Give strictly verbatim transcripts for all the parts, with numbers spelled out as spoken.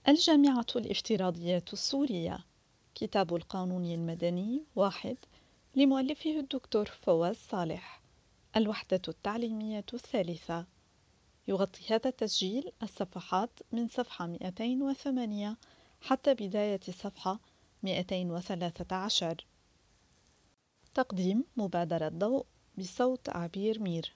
الجامعة الافتراضية السورية. كتاب القانون المدني واحد، لمؤلفه الدكتور فواز صالح. الوحدة التعليمية الثالثة. يغطي هذا التسجيل الصفحات من صفحة مئتين وثمانية حتى بداية الصفحة مئتين وثلاثة عشر. تقديم مبادرة ضوء بصوت عبير مير.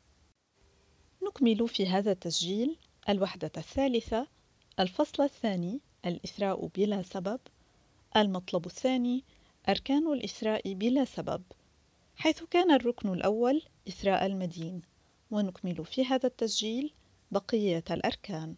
نكمل في هذا التسجيل الوحدة الثالثة، الفصل الثاني، الإثراء بلا سبب. المطلب الثاني، أركان الإثراء بلا سبب، حيث كان الركن الأول إثراء المدين. ونكمل في هذا التسجيل بقية الأركان.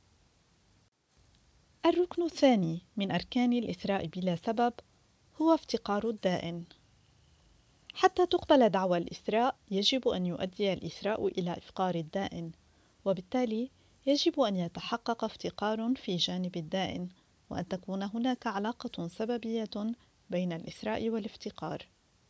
الركن الثاني من أركان الإثراء بلا سبب هو افتقار الدائن. حتى تقبل دعوى الإثراء يجب أن يؤدي الإثراء إلى إفقار الدائن، وبالتالي يجب أن يتحقق افتقار في جانب الدائن، وأن تكون هناك علاقة سببية بين الإثراء والافتقار.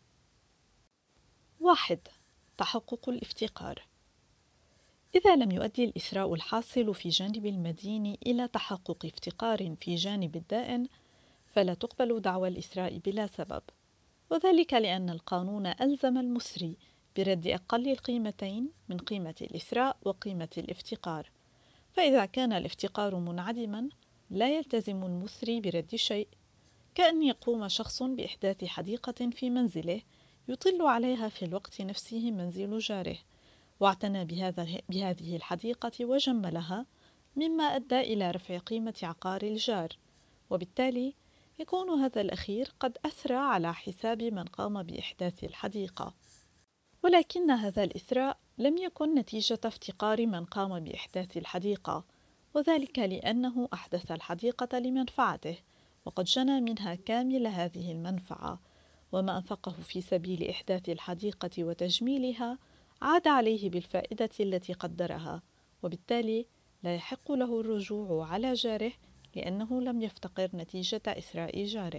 واحد، تحقق الافتقار. إذا لم يؤدي الإثراء الحاصل في جانب المدين إلى تحقق افتقار في جانب الدائن، فلا تقبل دعوى الإثراء بلا سبب، وذلك لأن القانون ألزم المثري برد أقل القيمتين من قيمة الإثراء وقيمة الافتقار، فإذا كان الافتقار منعدما لا يلتزم المثري برد شيء، كأن يقوم شخص بإحداث حديقة في منزله يطل عليها في الوقت نفسه منزل جاره، واعتنى بهذا بهذه الحديقة وجملها، مما أدى إلى رفع قيمة عقار الجار، وبالتالي يكون هذا الأخير قد أثرى على حساب من قام بإحداث الحديقة. ولكن هذا الإثراء لم يكن نتيجة افتقار من قام بإحداث الحديقة، وذلك لأنه أحدث الحديقة لمنفعته، وقد جنى منها كامل هذه المنفعة، وما أنفقه في سبيل إحداث الحديقة وتجميلها عاد عليه بالفائدة التي قدرها، وبالتالي لا يحق له الرجوع على جاره لأنه لم يفتقر نتيجة إثراء جاره.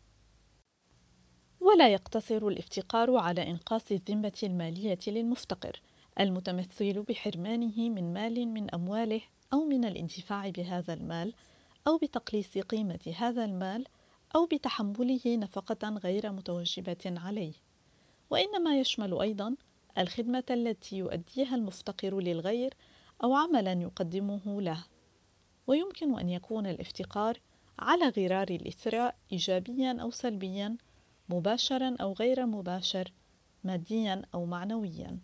ولا يقتصر الافتقار على إنقاص الذمة المالية للمفتقر المتمثل بحرمانه من مال من أمواله أو من الانتفاع بهذا المال أو بتقليص قيمة هذا المال أو بتحمله نفقة غير متوجبة عليه، وإنما يشمل أيضا الخدمة التي يؤديها المفتقر للغير أو عملا يقدمه له. ويمكن أن يكون الافتقار على غرار الإثراء إيجابيا أو سلبيا، مباشرا أو غير مباشر، ماديا أو معنويا.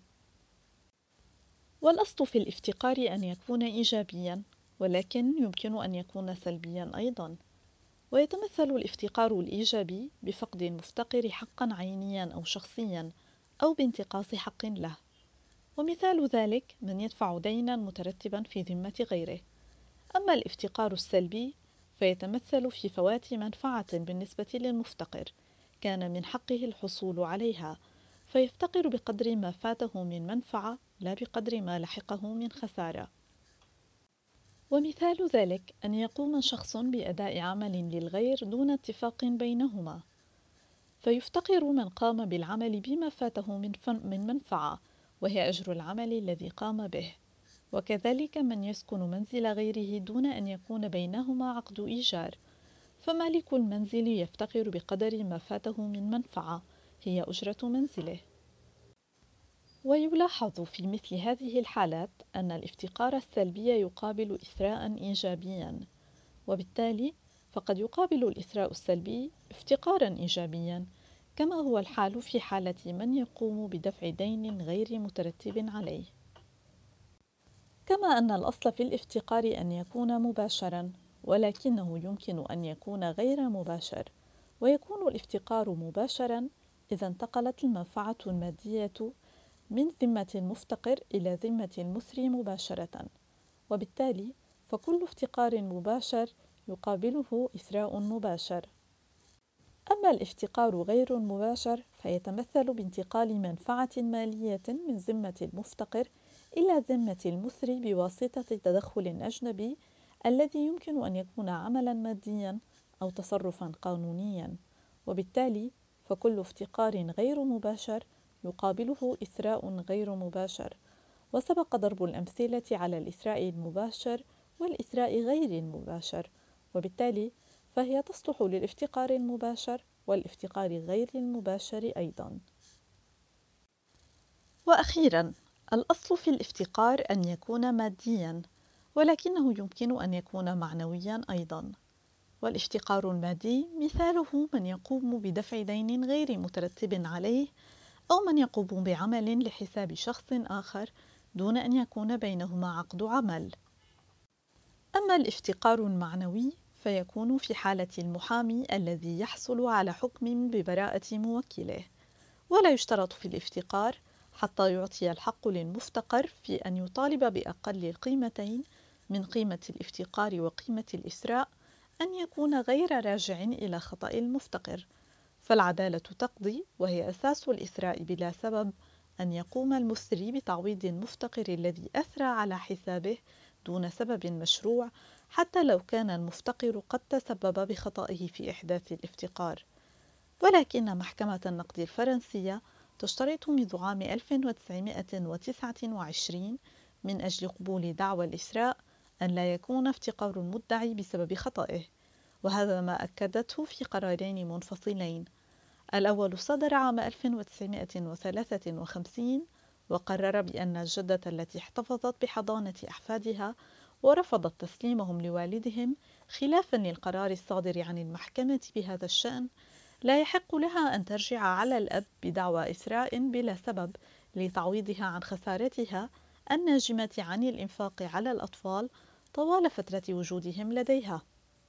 والأصل في الافتقار أن يكون إيجابيا، ولكن يمكن أن يكون سلبيا أيضا. ويتمثل الافتقار الإيجابي بفقد المفتقر حقا عينيا أو شخصيا أو بانتقاص حق له، ومثال ذلك من يدفع دينا مترتبا في ذمة غيره. أما الافتقار السلبي فيتمثل في فوات منفعة بالنسبة للمفتقر كان من حقه الحصول عليها، فيفتقر بقدر ما فاته من منفعة لا بقدر ما لحقه من خسارة. ومثال ذلك أن يقوم شخص بأداء عمل للغير دون اتفاق بينهما، فيفتقر من قام بالعمل بما فاته من, من منفعة، وهي أجر العمل الذي قام به. وكذلك من يسكن منزل غيره دون أن يكون بينهما عقد إيجار، فمالك المنزل يفتقر بقدر ما فاته من منفعة هي أجرة منزله. ويلاحظ في مثل هذه الحالات أن الافتقار السلبي يقابل إثراء إيجابيا، وبالتالي فقد يقابل الإثراء السلبي افتقارا إيجابيا، كما هو الحال في حالة من يقوم بدفع دين غير مترتب عليه. كما أن الأصل في الافتقار أن يكون مباشرا، ولكنه يمكن أن يكون غير مباشر، ويكون الافتقار مباشرا إذا انتقلت المنفعة المادية من ذمة المفتقر إلى ذمة المثري مباشرة، وبالتالي فكل افتقار مباشر يقابله إثراء مباشر. أما الافتقار غير المباشر فيتمثل بانتقال منفعة مالية من ذمة المفتقر إلى ذمة المثري بواسطة تدخل أجنبي الذي يمكن أن يكون عملا ماديا أو تصرفا قانونيا، وبالتالي فكل افتقار غير مباشر يقابله إثراء غير مباشر. وسبق ضرب الأمثلة على الإثراء المباشر والإثراء غير المباشر، وبالتالي فهي تصلح للافتقار المباشر والافتقار غير المباشر أيضاً. وأخيراً، الأصل في الافتقار أن يكون مادياً، ولكنه يمكن أن يكون معنوياً أيضاً. والافتقار المادي مثاله من يقوم بدفع دين غير مترتب عليه، أو من يقوم بعمل لحساب شخص آخر دون أن يكون بينهما عقد عمل. أما الافتقار المعنوي فيكون في حالة المحامي الذي يحصل على حكم ببراءة موكله، ولا يشترط في الافتقار حتى يعطي الحق للمفتقر في أن يطالب بأقل القيمتين من قيمة الافتقار وقيمة الإسراء أن يكون غير راجع إلى خطأ المفتقر. فالعدالة تقضي، وهي أساس الإسراء بلا سبب، أن يقوم المسري بتعويض المفتقر الذي أسرى على حسابه دون سبب مشروع، حتى لو كان المفتقر قد تسبب بخطئه في إحداث الافتقار. ولكن محكمة النقد الفرنسية تشترط منذ عام ألف وتسعمائة وتسعة وعشرين من أجل قبول دعوى الإسراء أن لا يكون افتقار المدعي بسبب خطئه، وهذا ما أكدته في قرارين منفصلين. الأول صدر عام ألف وتسعمائة وثلاثة وخمسين وقرر بأن الجدة التي احتفظت بحضانة أحفادها ورفضت تسليمهم لوالدهم خلافا للقرار الصادر عن المحكمة بهذا الشأن، لا يحق لها أن ترجع على الأب بدعوى إسراء بلا سبب لتعويضها عن خسارتها الناجمة عن الإنفاق على الأطفال طوال فترة وجودهم لديها.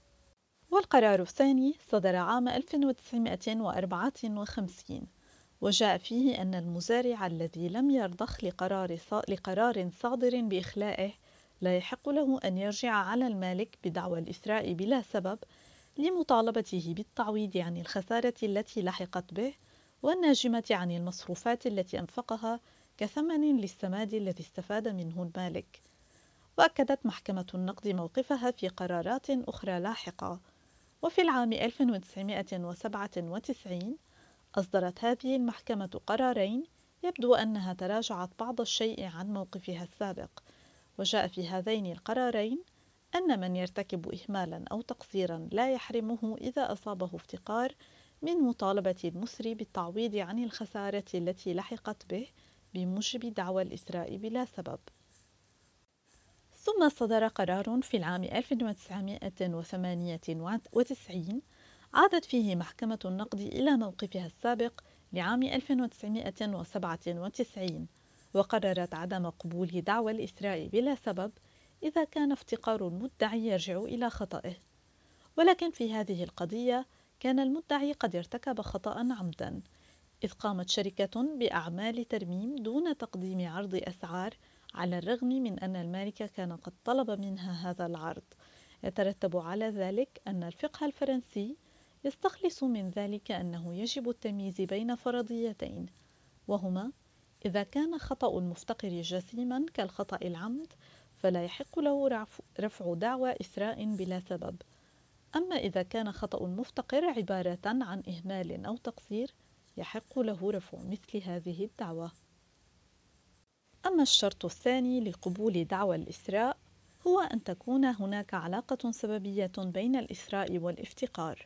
والقرار الثاني صدر عام ألف وتسعمائة وأربعة وخمسين، وجاء فيه أن المزارع الذي لم يرضخ لقرار, لقرار صادر بإخلائه لا يحق له أن يرجع على المالك بدعوى الإسراء بلا سبب لمطالبته بالتعويض عن الخسارة التي لحقت به والناجمة عن المصروفات التي أنفقها كثمن للسماد الذي استفاد منه المالك. وأكدت محكمة النقد موقفها في قرارات أخرى لاحقة. وفي العام ألف وتسعمائة وسبعة وتسعين أصدرت هذه المحكمة قرارين يبدو أنها تراجعت بعض الشيء عن موقفها السابق، وجاء في هذين القرارين أن من يرتكب إهمالا أو تقصيرا لا يحرمه إذا أصابه افتقار من مطالبة المسري بالتعويض عن الخسارة التي لحقت به بموجب دعوى الإسراء بلا سبب. ثم صدر قرار في العام ألف وتسعمائة وثمانية وتسعين عادت فيه محكمة النقد إلى موقفها السابق لعام ألف وتسعمائة وسبعة وتسعين، وقررت عدم قبول دعوى الإسراء بلا سبب إذا كان افتقار المدعي يرجع إلى خطئه. ولكن في هذه القضية كان المدعي قد ارتكب خطأ عمدا، إذ قامت شركة بأعمال ترميم دون تقديم عرض أسعار، على الرغم من أن المالك كان قد طلب منها هذا العرض. يترتب على ذلك أن الفقه الفرنسي يستخلص من ذلك أنه يجب التمييز بين فرضيتين، وهما: إذا كان خطأ المفتقر جسيما كالخطأ العمد فلا يحق له رفع دعوى إسراء بلا سبب، أما إذا كان خطأ المفتقر عبارة عن إهمال أو تقصير يحق له رفع مثل هذه الدعوى. أما الشرط الثاني لقبول دعوى الإسراء هو أن تكون هناك علاقة سببية بين الإسراء والافتقار.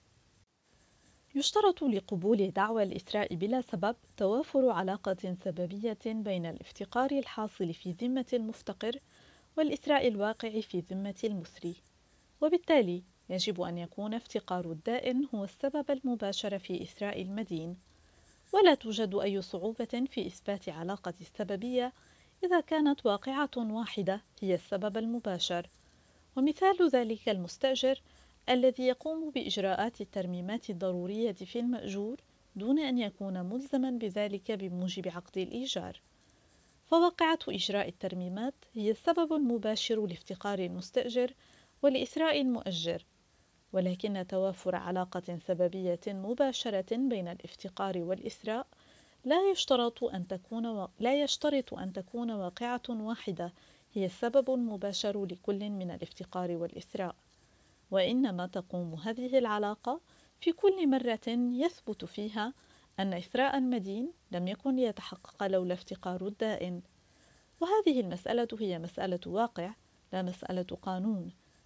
يشترط لقبول دعوى الإسراء بلا سبب توافر علاقة سببية بين الافتقار الحاصل في ذمة المفتقر والإسراء الواقع في ذمة المثري، وبالتالي يجب أن يكون افتقار الدائن هو السبب المباشر في إسراء المدين، ولا توجد أي صعوبة في إثبات علاقة السببية إذا كانت واقعة واحدة هي السبب المباشر. ومثال ذلك المستأجر الذي يقوم بإجراءات الترميمات الضرورية في المأجور دون أن يكون ملزما بذلك بموجب عقد الإيجار، فواقعة إجراء الترميمات هي السبب المباشر لافتقار المستأجر ولإسراء المؤجر. ولكن توافر علاقة سببية مباشرة بين الافتقار والإسراء لا يشترط أن تكون و... لا يشترط أن تكون واقعة واحدة هي السبب المباشر لكل من الافتقار والإسراء، وإنما تقوم هذه العلاقة في كل مرة يثبت فيها أن إسراء المدين لم يكن ليتحقق لولا افتقار الدائن. وهذه المسألة هي مسألة واقع لا مسألة قانون،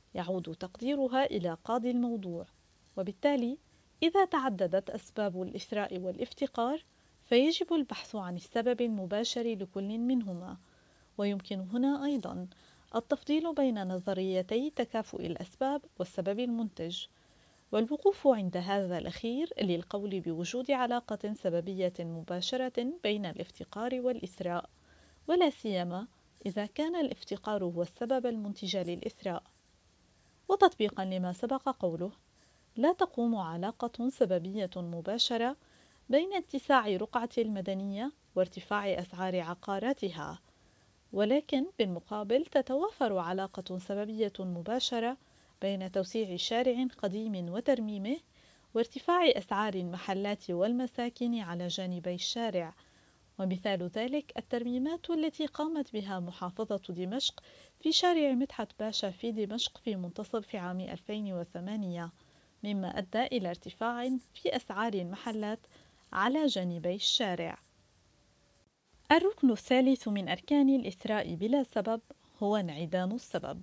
يعود تقديرها إلى قاضي الموضوع. وبالتالي إذا تعددت أسباب الإثراء والافتقار فيجب البحث عن السبب المباشر لكل منهما. ويمكن هنا أيضا التفضيل بين نظريتي تكافؤ الأسباب والسبب المنتج، والوقوف عند هذا الأخير للقول بوجود علاقة سببية مباشرة بين الافتقار والإثراء، ولا سيما إذا كان الافتقار هو السبب المنتج للإثراء. وتطبيقا لما سبق قوله، لا تقوم علاقة سببية مباشرة بين اتساع رقعة المدنية وارتفاع أسعار عقاراتها، ولكن بالمقابل تتوافر علاقة سببية مباشرة بين توسيع شارع قديم وترميمه وارتفاع أسعار المحلات والمساكن على جانبي الشارع. ومثال ذلك الترميمات التي قامت بها محافظة دمشق في شارع مدحت باشا في دمشق في منتصف عام ألفين وثمانية، مما أدى إلى ارتفاع في أسعار المحلات على جانبي الشارع. الركن الثالث من أركان الإثراء بلا سبب هو انعدام السبب.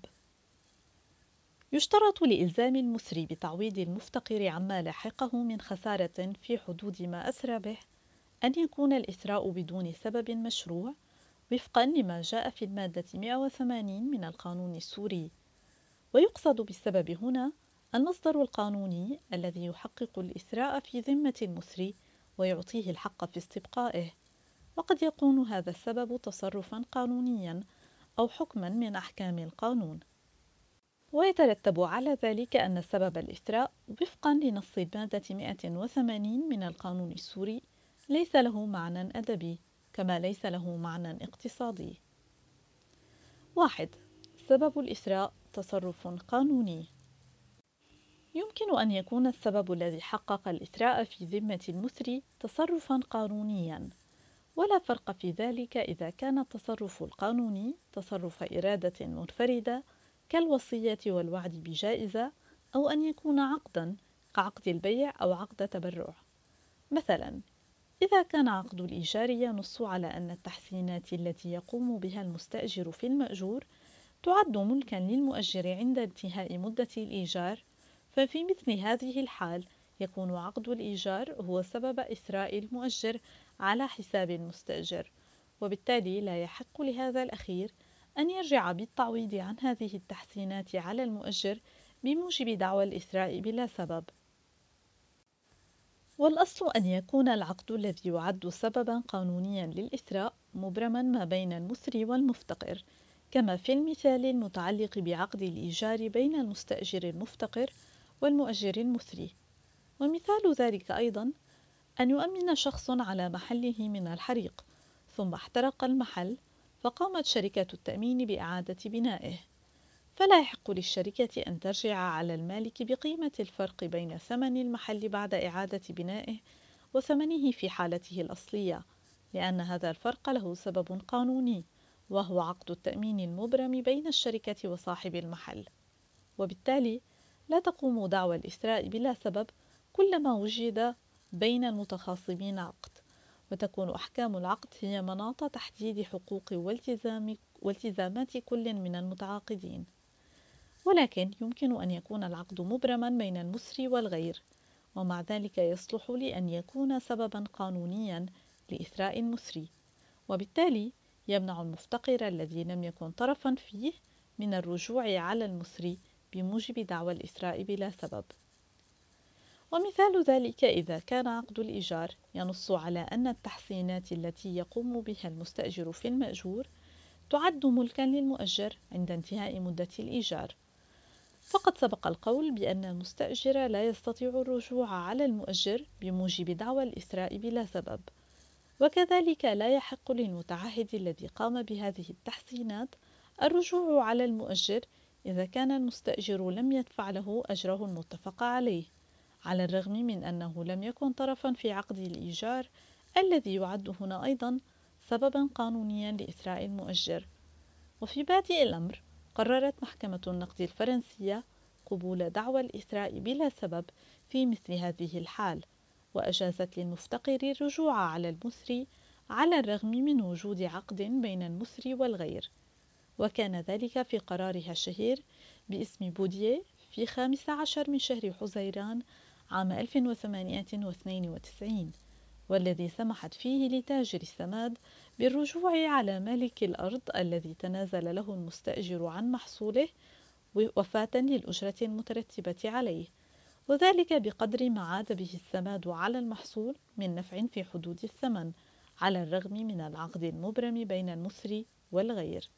يشترط لإلزام المثري بتعويض المفتقر عما لاحقه من خسارة في حدود ما أسرى به أن يكون الإثراء بدون سبب مشروع وفقا لما جاء في المادة مئة وثمانين من القانون السوري. ويقصد بالسبب هنا المصدر القانوني الذي يحقق الإثراء في ذمة المثري ويعطيه الحق في استبقائه، وقد يكون هذا السبب تصرفا قانونيا أو حكما من أحكام القانون. ويترتب على ذلك أن سبب الإثراء وفقا لنص المادة مئة وثمانين من القانون السوري ليس له معنى أدبي كما ليس له معنى اقتصادي. واحد. سبب الإثراء تصرف قانوني. يمكن أن يكون السبب الذي حقق الإثراء في ذمة المثري تصرفا قانونيا، ولا فرق في ذلك إذا كان التصرف القانوني تصرف إرادة منفردة كالوصية والوعد بجائزة، أو أن يكون عقدا كعقد البيع أو عقد تبرع. مثلا إذا كان عقد الإيجار ينص على أن التحسينات التي يقوم بها المستأجر في المأجور تعد ملكا للمؤجر عند انتهاء مدة الإيجار، ففي مثل هذه الحال يكون عقد الإيجار هو سبب إثراء المؤجر على حساب المستأجر، وبالتالي لا يحق لهذا الأخير أن يرجع بالتعويض عن هذه التحسينات على المؤجر بموجب دعوى الإثراء بلا سبب. والأصل أن يكون العقد الذي يعد سببا قانونيا للإثراء مبرما ما بين المثري والمفتقر، كما في المثال المتعلق بعقد الإيجار بين المستأجر المفتقر والمؤجر المثري. ومثال ذلك أيضا أن يؤمن شخص على محله من الحريق ثم احترق المحل، فقامت شركة التأمين بإعادة بنائه، فلا يحق للشركة أن ترجع على المالك بقيمة الفرق بين ثمن المحل بعد إعادة بنائه وثمنه في حالته الأصلية، لأن هذا الفرق له سبب قانوني وهو عقد التأمين المبرم بين الشركة وصاحب المحل. وبالتالي لا تقوم دعوى الإثراء بلا سبب كلما وجد بين المتخاصمين عقد، وتكون أحكام العقد هي مناط تحديد حقوق والتزام والتزامات كل من المتعاقدين. ولكن يمكن أن يكون العقد مبرما بين المثري والغير، ومع ذلك يصلح لأن يكون سببا قانونيا لإثراء المثري، وبالتالي يمنع المفتقر الذي لم يكن طرفا فيه من الرجوع على المثري بموجب دعوى الإثراء بلا سبب. ومثال ذلك إذا كان عقد الإيجار ينص على أن التحسينات التي يقوم بها المستأجر في المأجور تعد ملكا للمؤجر عند انتهاء مدة الإيجار، فقد سبق القول بأن المستأجر لا يستطيع الرجوع على المؤجر بموجب دعوى الإثراء بلا سبب، وكذلك لا يحق للمتعهد الذي قام بهذه التحسينات الرجوع على المؤجر إذا كان المستأجر لم يدفع له أجره المتفق عليه، على الرغم من أنه لم يكن طرفا في عقد الإيجار الذي يعد هنا أيضا سببا قانونيا لإثراء المؤجر. وفي بادئ الأمر قررت محكمة النقد الفرنسية قبول دعوى الإثراء بلا سبب في مثل هذه الحال، وأجازت للمفتقر الرجوع على المثري على الرغم من وجود عقد بين المثري والغير، وكان ذلك في قرارها الشهير باسم بودييه في الخامس عشر من شهر حزيران عام ألف وثمانمائة واثنين وتسعين، والذي سمحت فيه لتاجر السماد بالرجوع على مالك الأرض الذي تنازل له المستأجر عن محصوله وفاة للأجرة المترتبة عليه، وذلك بقدر ما عاد به السماد على المحصول من نفع في حدود الثمن، على الرغم من العقد المبرم بين المثري والغير.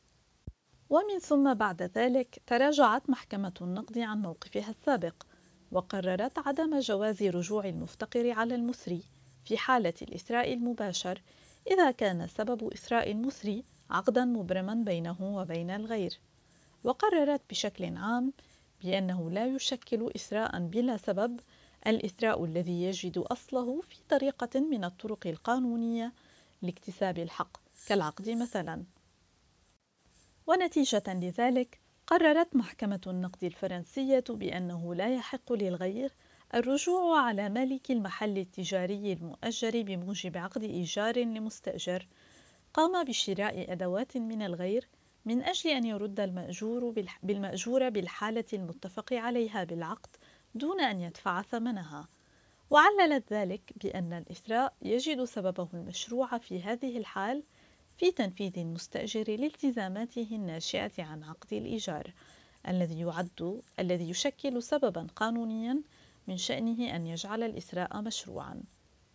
ومن ثم بعد ذلك تراجعت محكمة النقد عن موقفها السابق، وقررت عدم جواز رجوع المفتقر على المثري في حالة الإسراء المباشر إذا كان سبب إسراء المثري عقدا مبرما بينه وبين الغير. وقررت بشكل عام بأنه لا يشكل إسراء بلا سبب الإسراء الذي يجد أصله في طريقة من الطرق القانونية لاكتساب الحق كالعقد مثلا. ونتيجة لذلك قررت محكمة النقد الفرنسية بأنه لا يحق للغير الرجوع على مالك المحل التجاري المؤجر بموجب عقد إيجار لمستأجر قام بشراء أدوات من الغير من أجل أن يرد المأجور بالمأجور بالحالة المتفق عليها بالعقد دون أن يدفع ثمنها. وعللت ذلك بأن الإسراء يجد سببه المشروع في هذه الحال في تنفيذ المستأجر لالتزاماته الناشئة عن عقد الإيجار الذي يعد الذي يشكل سببا قانونيا من شأنه أن يجعل الإسراء مشروعا.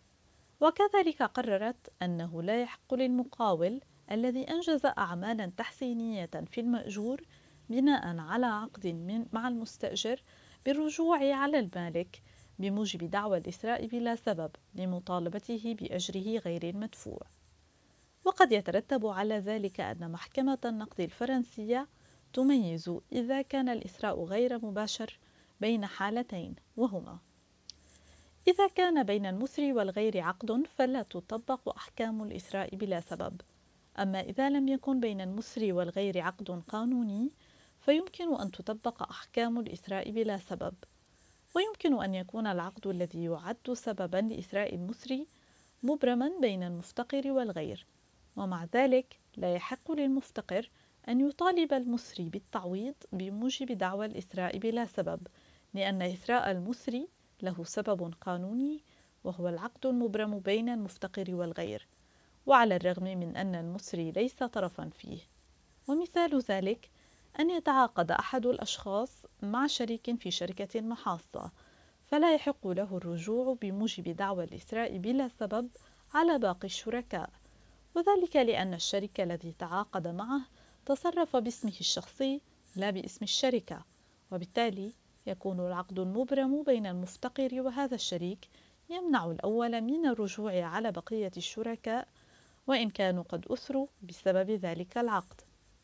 وكذلك قررت أنه لا يحق للمقاول الذي أنجز أعمالا تحسينية في المأجور بناء على عقد من مع المستأجر بالرجوع على المالك بموجب دعوى الإسراء بلا سبب لمطالبته بأجره غير المدفوع. وقد يترتب على ذلك أن محكمة النقد الفرنسية تميز إذا كان الإسراء غير مباشر بين حالتين، وهما: إذا كان بين المثري والغير عقد فلا تطبق أحكام الإسراء بلا سبب، أما إذا لم يكن بين المثري والغير عقد قانوني فيمكن أن تطبق أحكام الإسراء بلا سبب. ويمكن أن يكون العقد الذي يعد سببا لإسراء المثري مبرما بين المفتقر والغير، ومع ذلك لا يحق للمفتقر أن يطالب المثري بالتعويض بموجب دعوى الإسراء بلا سبب، لأن إسراء المثري له سبب قانوني وهو العقد المبرم بين المفتقر والغير، وعلى الرغم من أن المثري ليس طرفا فيه. ومثال ذلك أن يتعاقد أحد الأشخاص مع شريك في شركة محاصة، فلا يحق له الرجوع بموجب دعوى الإسراء بلا سبب على باقي الشركاء، وذلك لأن الشريك الذي تعاقد معه تصرف باسمه الشخصي لا باسم الشركة، وبالتالي يكون العقد المبرم بين المفتقر وهذا الشريك يمنع الأول من الرجوع على بقية الشركاء وإن كانوا قد أثروا بسبب ذلك العقد.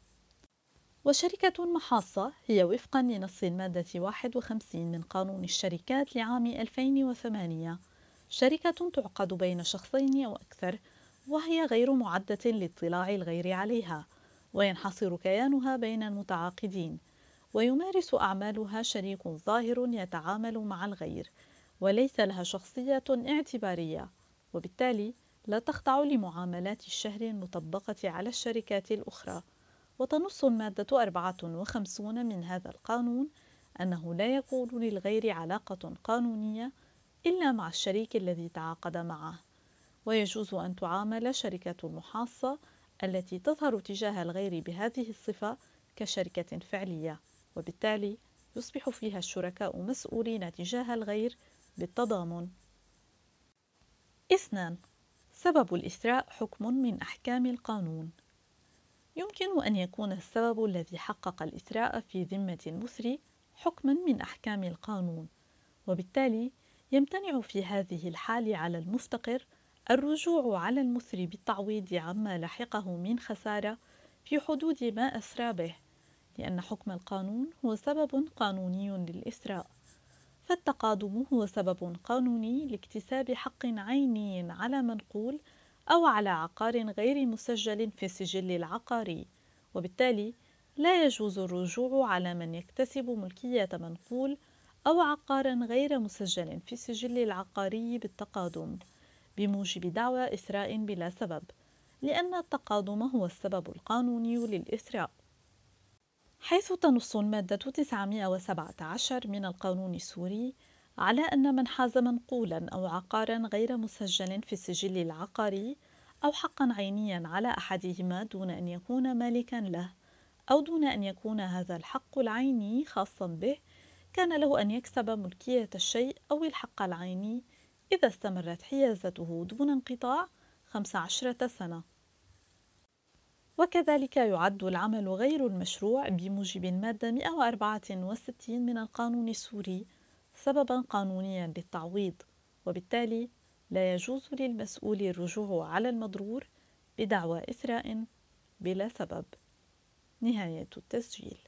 وشركة محاصة هي وفقا لنص المادة واحد وخمسين من قانون الشركات لعام ألفين وثمانية شركة تعقد بين شخصين أو أكثر وهي غير معدة لاطلاع الغير عليها، وينحصر كيانها بين المتعاقدين، ويمارس أعمالها شريك ظاهر يتعامل مع الغير وليس لها شخصية اعتبارية، وبالتالي لا تخضع لمعاملات الشهر المطبقة على الشركات الأخرى. وتنص المادة أربعة وخمسون من هذا القانون أنه لا يكون للغير علاقة قانونية إلا مع الشريك الذي تعاقد معه، ويجوز أن تعامل شركة المحاصة التي تظهر تجاه الغير بهذه الصفة كشركة فعلية، وبالتالي يصبح فيها الشركاء مسؤولين تجاه الغير بالتضامن. اثنان. سبب الإسراء حكم من أحكام القانون. يمكن أن يكون السبب الذي حقق الإسراء في ذمة المثري حكما من أحكام القانون، وبالتالي يمتنع في هذه الحال على المفتقر الرجوع على المثري بالتعويض عما لحقه من خسارة في حدود ما أسرى به، لأن حكم القانون هو سبب قانوني للإسراء، فالتقادم هو سبب قانوني لاكتساب حق عيني على منقول أو على عقار غير مسجل في السجل العقاري، وبالتالي لا يجوز الرجوع على من يكتسب ملكية منقول أو عقار غير مسجل في السجل العقاري بالتقادم بموجب دعوى إسراء بلا سبب، لأن التقادم هو السبب القانوني للإسراء. حيث تنص المادة تسعمائة وسبعة عشر من القانون السوري على أن من حاز منقولا أو عقارا غير مسجل في السجل العقاري أو حقا عينيا على أحدهما دون أن يكون مالكا له أو دون أن يكون هذا الحق العيني خاصا به، كان له أن يكسب ملكية الشيء أو الحق العيني إذا استمرت حيازته دون انقطاع خمس عشرة سنة. وكذلك يعد العمل غير المشروع بموجب المادة مئة وأربعة وستين من القانون السوري سببا قانونيا للتعويض، وبالتالي لا يجوز للمسؤول الرجوع على المضرور بدعوى إثراء بلا سبب. نهاية التسجيل.